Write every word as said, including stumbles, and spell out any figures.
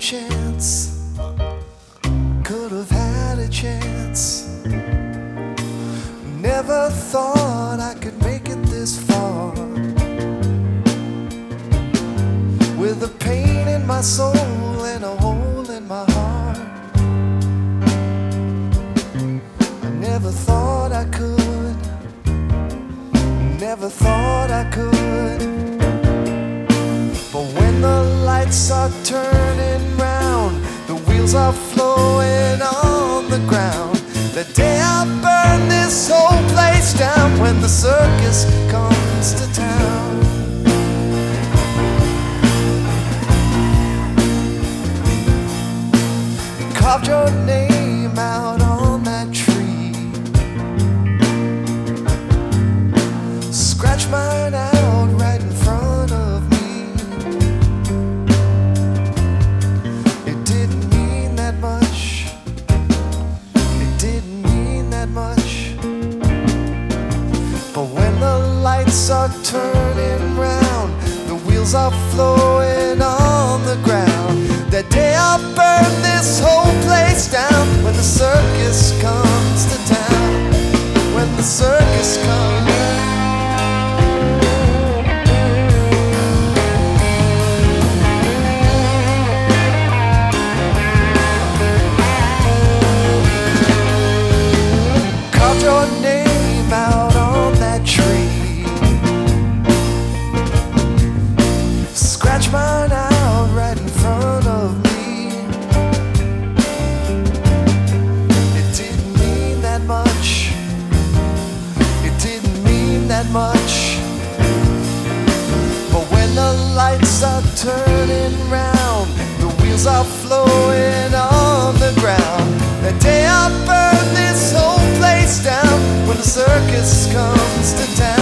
chance, could have had a chance. Never thought I could make it this far. With a pain in my soul and a hole in my heart, I never thought I could, never thought I could. But when the lights are turning round, the wheels are flowing on the ground, the day I burn this whole place down, when the circus comes to town. Carved your name out on that tree, scratch mine out right in front of me. It didn't mean that much, it didn't mean that much. But when the lights are turning round, the wheels are flowing on the ground, that day I'll burn this whole place down, when the circus comes to town, when the circus comes. Carved your name out on that tree, scratch mine out right in front of me. It didn't mean that much, it didn't mean that much. But when the lights are turning round, the wheels are flowing on the ground, the day I burn this whole place down, when the circus comes to town.